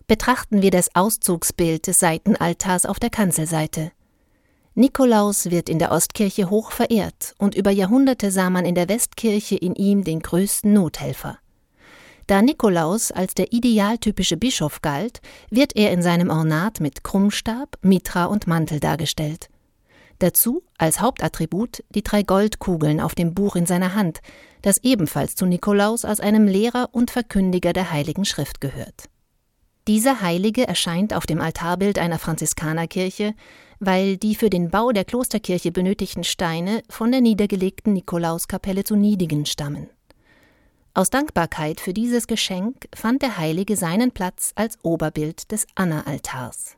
Betrachten wir das Auszugsbild des Seitenaltars auf der Kanzelseite. Nikolaus wird in der Ostkirche hoch verehrt und über Jahrhunderte sah man in der Westkirche in ihm den größten Nothelfer. Da Nikolaus als der idealtypische Bischof galt, wird er in seinem Ornat mit Krummstab, Mitra und Mantel dargestellt. Dazu als Hauptattribut die 3 Goldkugeln auf dem Buch in seiner Hand, das ebenfalls zu Nikolaus als einem Lehrer und Verkündiger der Heiligen Schrift gehört. Dieser Heilige erscheint auf dem Altarbild einer Franziskanerkirche, weil die für den Bau der Klosterkirche benötigten Steine von der niedergelegten Nikolauskapelle zu Niedigen stammen. Aus Dankbarkeit für dieses Geschenk fand der Heilige seinen Platz als Oberbild des Anna-Altars.